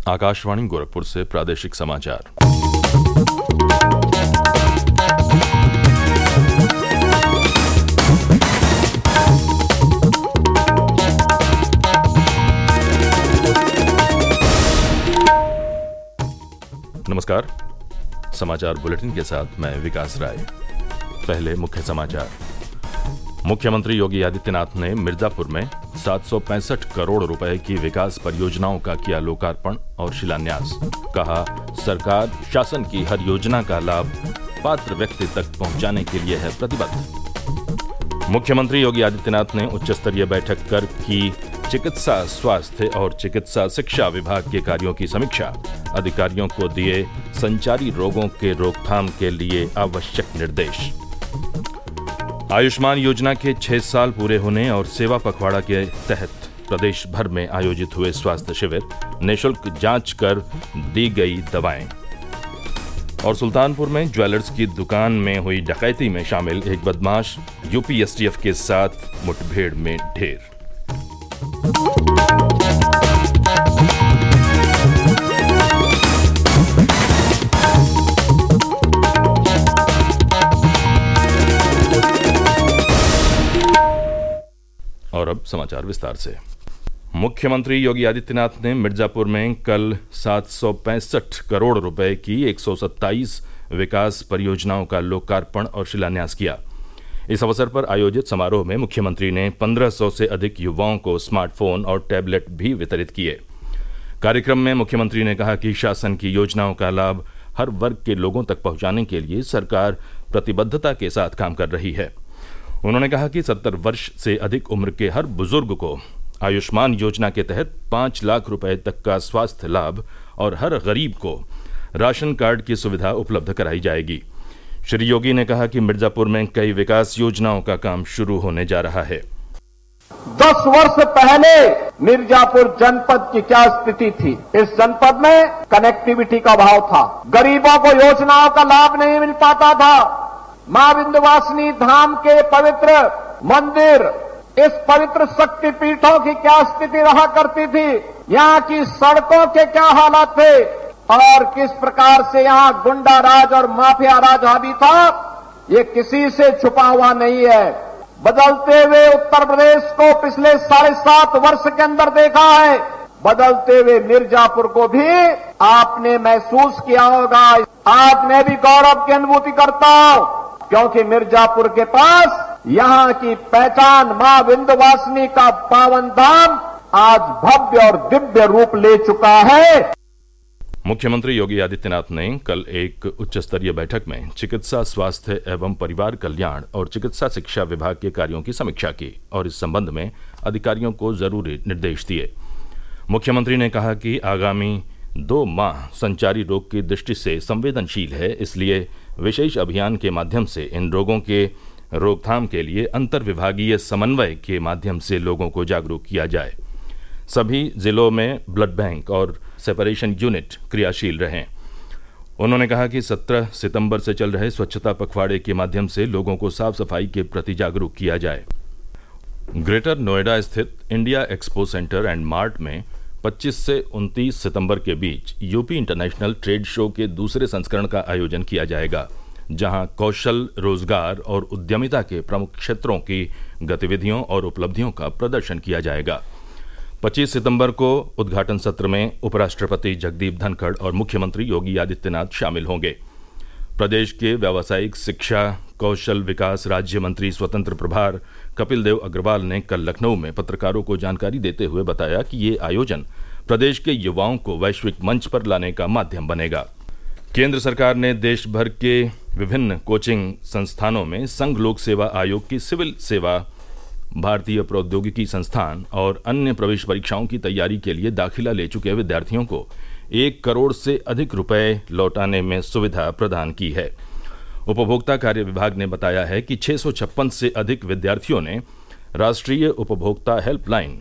आकाशवाणी गोरखपुर से प्रादेशिक समाचार। नमस्कार, समाचार बुलेटिन के साथ मैं विकास राय। पहले मुख्य समाचार। मुख्यमंत्री योगी आदित्यनाथ ने मिर्जापुर में 765 करोड़ रुपए की विकास परियोजनाओं का किया लोकार्पण और शिलान्यास। कहा, सरकार शासन की हर योजना का लाभ पात्र व्यक्ति तक पहुंचाने के लिए है प्रतिबद्ध। मुख्यमंत्री योगी आदित्यनाथ ने उच्च स्तरीय बैठक कर की चिकित्सा स्वास्थ्य और चिकित्सा शिक्षा विभाग के कार्यों की समीक्षा। अधिकारियों को दिए संचारी रोगों के रोकथाम के लिए आवश्यक निर्देश। आयुष्मान योजना के 6 साल पूरे होने और सेवा पखवाड़ा के तहत प्रदेश भर में आयोजित हुए स्वास्थ्य शिविर, निःशुल्क जांच कर दी गई दवाएं। और सुल्तानपुर में ज्वेलर्स की दुकान में हुई डकैती में शामिल एक बदमाश यूपी एसटीएफ के साथ मुठभेड़ में ढेर। और अब समाचार विस्तार से। मुख्यमंत्री योगी आदित्यनाथ ने मिर्जापुर में कल 765 करोड़ रुपए की 127 विकास परियोजनाओं का लोकार्पण और शिलान्यास किया। इस अवसर पर आयोजित समारोह में मुख्यमंत्री ने 1500 से अधिक युवाओं को स्मार्टफोन और टैबलेट भी वितरित किए। कार्यक्रम में मुख्यमंत्री ने कहा कि शासन की योजनाओं का लाभ हर वर्ग के लोगों तक पहुंचाने के लिए सरकार प्रतिबद्धता के साथ काम कर रही है। उन्होंने कहा कि 70 वर्ष से अधिक उम्र के हर बुजुर्ग को आयुष्मान योजना के तहत 5 लाख रुपए तक का स्वास्थ्य लाभ और हर गरीब को राशन कार्ड की सुविधा उपलब्ध कराई जाएगी। श्री योगी ने कहा कि मिर्जापुर में कई विकास योजनाओं का काम शुरू होने जा रहा है। 10 वर्ष पहले मिर्जापुर जनपद की क्या स्थिति थी? इस जनपद में कनेक्टिविटी का अभाव था, गरीबों को योजनाओं का लाभ नहीं मिल पाता था। मां विंध्यवासिनी धाम के पवित्र मंदिर, इस पवित्र शक्ति पीठों की क्या स्थिति रहा करती थी? यहाँ की सड़कों के क्या हालात थे और किस प्रकार से यहाँ गुंडा राज और माफिया राज हावी था, ये किसी से छुपा हुआ नहीं है। बदलते हुए उत्तर प्रदेश को पिछले 7.5 वर्ष के अंदर देखा है, बदलते हुए मिर्जापुर को भी आपने महसूस किया होगा। आज मैं भी गौरव की अनुभूति करता हूं, क्योंकि मिर्जापुर के पास यहाँ की पहचान मां विंध्यवासिनी का पावन धाम आज भव्य और दिव्य रूप ले चुका है। मुख्यमंत्री योगी आदित्यनाथ ने कल एक उच्च स्तरीय बैठक में चिकित्सा स्वास्थ्य एवं परिवार कल्याण और चिकित्सा शिक्षा विभाग के कार्यों की समीक्षा की और इस संबंध में अधिकारियों को जरूरी निर्देश दिए। मुख्यमंत्री ने कहा कि आगामी 2 माह संचारी रोग की दृष्टि से संवेदनशील है, इसलिए विशेष अभियान के माध्यम से इन रोगों के रोकथाम के लिए अंतर्विभागीय समन्वय के माध्यम से लोगों को जागरूक किया जाए। सभी जिलों में ब्लड बैंक और सेपरेशन यूनिट क्रियाशील रहें। उन्होंने कहा कि 17 सितंबर से चल रहे स्वच्छता पखवाड़े के माध्यम से लोगों को साफ सफाई के प्रति जागरूक किया जाए। ग्रेटर नोएडा स्थित India Expo Centre and Mart में 25 से 29 सितंबर के बीच यूपी इंटरनेशनल ट्रेड शो के दूसरे संस्करण का आयोजन किया जाएगा, जहां कौशल, रोजगार और उद्यमिता के प्रमुख क्षेत्रों की गतिविधियों और उपलब्धियों का प्रदर्शन किया जाएगा। 25 सितंबर को उद्घाटन सत्र में उपराष्ट्रपति जगदीप धनखड़ और मुख्यमंत्री योगी आदित्यनाथ शामिल होंगे। प्रदेश के व्यावसायिक शिक्षा कौशल विकास राज्य मंत्री स्वतंत्र प्रभार कपिल देव अग्रवाल ने कल लखनऊ में पत्रकारों को जानकारी देते हुए बताया कि ये आयोजन प्रदेश के युवाओं को वैश्विक मंच पर लाने का माध्यम बनेगा। केंद्र सरकार ने देश भर के विभिन्न कोचिंग संस्थानों में संघ लोक सेवा आयोग की सिविल सेवा, भारतीय प्रौद्योगिकी संस्थान और अन्य प्रवेश परीक्षाओं की तैयारी के लिए दाखिला ले चुके विद्यार्थियों को 1 करोड़ से अधिक रुपए लौटाने में सुविधा प्रदान की है। उपभोक्ता कार्य विभाग ने बताया है कि 656 से अधिक विद्यार्थियों ने राष्ट्रीय उपभोक्ता हेल्पलाइन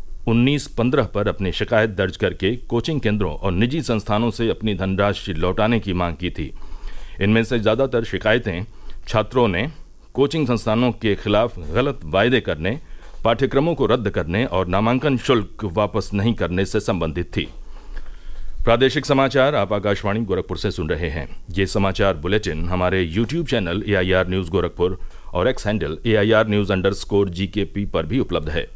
1915 पर अपनी शिकायत दर्ज करके कोचिंग केंद्रों और निजी संस्थानों से अपनी धनराशि लौटाने की मांग की थी। इनमें से ज्यादातर शिकायतें छात्रों ने कोचिंग संस्थानों के खिलाफ गलत वायदे करने, पाठ्यक्रमों को रद्द करने और नामांकन शुल्क वापस नहीं करने से संबंधित थी। प्रादेशिक समाचार आप आकाशवाणी गोरखपुर से सुन रहे हैं। ये समाचार बुलेटिन हमारे YouTube channel AIR news Gorakhpur और एक्स हैंडल AIR News_GKP पर भी उपलब्ध है।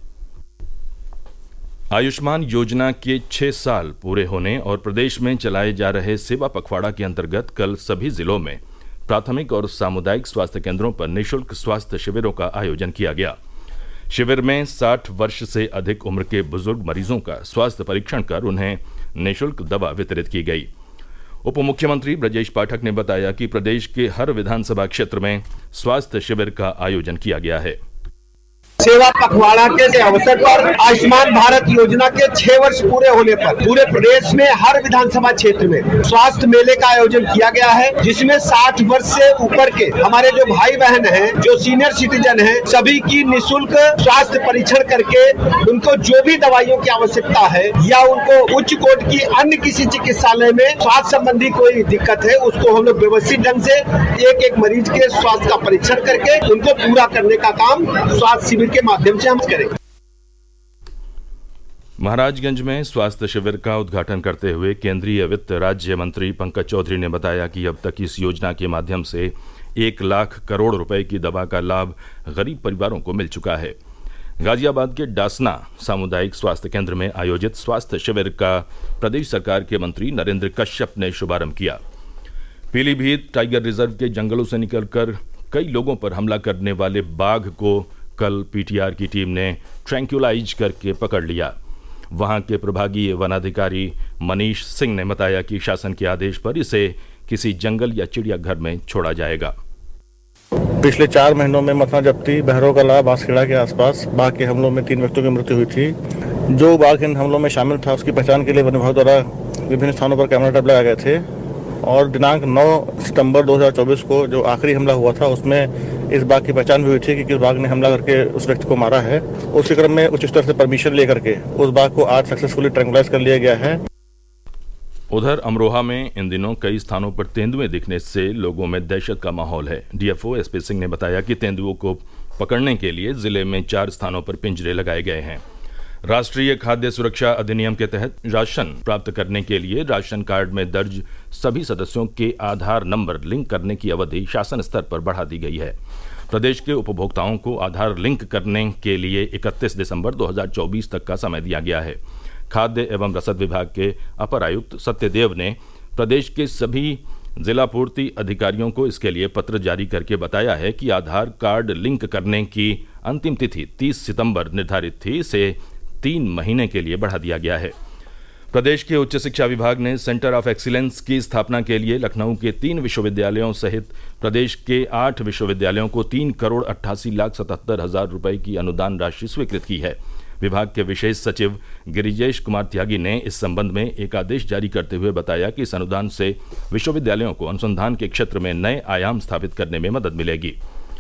आयुष्मान योजना के 6 साल पूरे होने और प्रदेश में चलाए जा रहे सेवा पखवाड़ा के अंतर्गत कल सभी जिलों में प्राथमिक और सामुदायिक स्वास्थ्य केंद्रों पर निःशुल्क स्वास्थ्य शिविरों का आयोजन किया गया। शिविर में 60 वर्ष से अधिक उम्र के बुजुर्ग मरीजों का स्वास्थ्य परीक्षण कर उन्हें निःशुल्क दवा वितरित की गई। उप मुख्यमंत्री ब्रजेश पाठक ने बताया कि प्रदेश के हर विधानसभा क्षेत्र में स्वास्थ्य शिविर का आयोजन किया गया है। सेवा पखवाड़ा के अवसर पर आयुष्मान भारत योजना के 6 वर्ष पूरे होने पर पूरे प्रदेश में हर विधानसभा क्षेत्र में स्वास्थ्य मेले का आयोजन किया गया है, जिसमें 60 वर्ष से ऊपर के हमारे जो भाई बहन हैं, जो सीनियर सिटीजन हैं, सभी की निःशुल्क स्वास्थ्य परीक्षण करके उनको जो भी दवाइयों की आवश्यकता है या उनको उच्च कोटि की अन्य किसी चिकित्सालय में स्वास्थ्य संबंधी कोई दिक्कत है, उसको हम लोग व्यवस्थित ढंग से एक एक मरीज के स्वास्थ्य का परीक्षण करके उनको पूरा करने का काम स्वास्थ्य शिविर के माध्यम से हम करेंगे। महाराजगंज में स्वास्थ्य शिविर का उद्घाटन करते हुए केंद्रीय वित्त राज्य मंत्री पंकज चौधरी ने बताया कि अब तक इस योजना के माध्यम से 1 लाख करोड़ रुपए की दवा का लाभ गरीब परिवारों को मिल चुका है। गाजियाबाद के डासना सामुदायिक स्वास्थ्य केंद्र में आयोजित स्वास्थ्य शिविर का प्रदेश सरकार के मंत्री नरेंद्र कश्यप ने शुभारंभ किया। पीलीभीत टाइगर रिजर्व के जंगलों से निकलकर कई लोगों पर हमला करने वाले बाघ को कल पीटीआर की टीम ने ट्रैंक्यूलाइज करके पकड़ लिया। वहां के प्रभागीय वनाधिकारी मनीष सिंह ने बताया कि शासन के आदेश पर इसे किसी जंगल या चिड़ियाघर में छोड़ा जाएगा। पिछले 4 महीनों में मथुरा जब्ती, बहरोकला, बांसखेड़ा के आसपास बाघ के हमलों में 3 व्यक्तियों की मृत्यु हुई थी। जो बाघ इन हमलों में शामिल था उसकी पहचान के लिए वन विभाग द्वारा विभिन्न स्थानों पर कैमरा ट्रैप लगाए गए थे और दिनांक 9 सितंबर 2024 को जो आखिरी हमला हुआ था उसमें इस बाघ की पहचान भी हुई थी कि किस बाघ ने हमला करके उस व्यक्ति को मारा है। उसी क्रम में उच्च स्तर से परमिशन लेकर के उस बाघ को आज सक्सेसफुली ट्रैंक्युलाइज कर लिया गया है। उधर अमरोहा में इन दिनों कई स्थानों पर तेंदुए दिखने से लोगों में दहशत का माहौल है। डीएफओ एसपी सिंह ने बताया कि तेंदुओं को पकड़ने के लिए जिले में 4 स्थानों पर पिंजरे लगाए गए हैं। राष्ट्रीय खाद्य सुरक्षा अधिनियम के तहत राशन प्राप्त करने के लिए राशन कार्ड में दर्ज सभी सदस्यों के आधार नंबर लिंक करने की अवधि शासन स्तर पर बढ़ा दी गई है। प्रदेश के उपभोक्ताओं को आधार लिंक करने के लिए 31 दिसंबर 2024 तक का समय दिया गया है। खाद्य एवं रसद विभाग के अपर आयुक्त सत्यदेव ने प्रदेश के सभी जिला पूर्ति अधिकारियों को इसके लिए पत्र जारी करके बताया है कि आधार कार्ड लिंक करने की अंतिम तिथि 30 सितंबर निर्धारित थी, इसे 3 महीने के लिए बढ़ा दिया गया है। प्रदेश के उच्च शिक्षा विभाग ने सेंटर ऑफ एक्सीलेंस की स्थापना के लिए लखनऊ के 3 विश्वविद्यालयों सहित प्रदेश के 8 विश्वविद्यालयों को 3,88,77,000 रुपए की अनुदान राशि स्वीकृत की है। विभाग के विशेष सचिव गिरिजेश कुमार त्यागी ने इस संबंध में एक आदेश जारी करते हुए बताया कि इस अनुदान से विश्वविद्यालयों को अनुसंधान के क्षेत्र में नए आयाम स्थापित करने में मदद मिलेगी।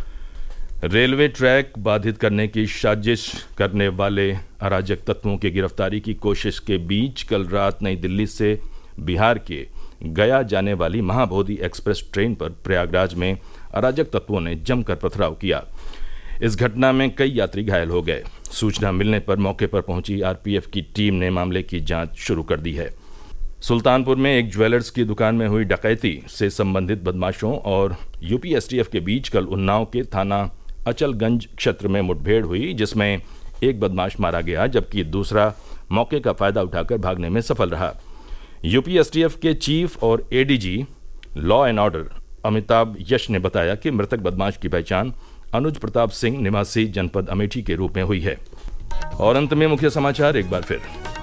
रेलवे ट्रैक बाधित करने की साजिश करने वाले अराजक तत्वों की गिरफ्तारी की कोशिश के बीच कल रात नई दिल्ली से बिहार के गया जाने वाली महाबोधि एक्सप्रेस ट्रेन पर प्रयागराज में अराजक तत्वों ने जमकर पथराव किया। इस घटना में कई यात्री घायल हो गए। सूचना मिलने पर मौके पर पहुंची आरपीएफ की टीम ने मामले की जांच शुरू कर दी है। सुल्तानपुर में एक ज्वेलर्स की दुकान में हुई डकैती से संबंधित बदमाशों और यूपी एसटीएफ के बीच कल उन्नाव के थाना अचलगंज क्षेत्र में मुठभेड़ हुई, जिसमें एक बदमाश मारा गया जबकि दूसरा मौके का फायदा उठाकर भागने में सफल रहा। यूपी एसटीएफ के चीफ और ADG law and order Amitabh Yash ने बताया कि मृतक बदमाश की पहचान अनुज प्रताप सिंह निवासी जनपद अमेठी के रूप में हुई है। और अंत में मुख्य समाचार एक बार फिर।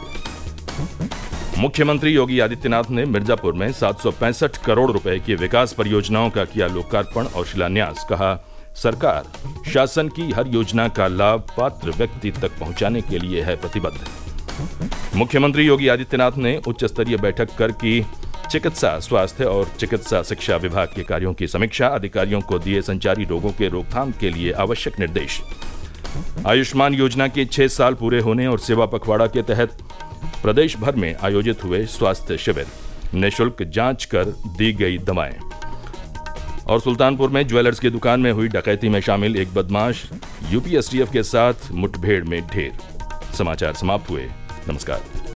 मुख्यमंत्री योगी आदित्यनाथ ने मिर्जापुर में 765 करोड़ रुपए की विकास परियोजनाओं का किया लोकार्पण और शिलान्यास। कहा, सरकार शासन की हर योजना का लाभ पात्र व्यक्ति तक पहुंचाने के लिए है प्रतिबद्ध। मुख्यमंत्री योगी आदित्यनाथ ने उच्च स्तरीय बैठक कर की चिकित्सा, स्वास्थ्य और चिकित्सा शिक्षा विभाग के कार्यों की समीक्षा। अधिकारियों को दिए संचारी रोगों के रोकथाम के लिए आवश्यक निर्देश। आयुष्मान योजना के 6 साल पूरे होने और सेवा पखवाड़ा के तहत प्रदेश भर में आयोजित हुए स्वास्थ्य शिविर, निःशुल्क जांच कर दी गई दवाएं। और सुल्तानपुर में ज्वेलर्स की दुकान में हुई डकैती में शामिल एक बदमाश यूपी एसटीएफ के साथ मुठभेड़ में ढेर। समाचार समाप्त हुए। नमस्कार।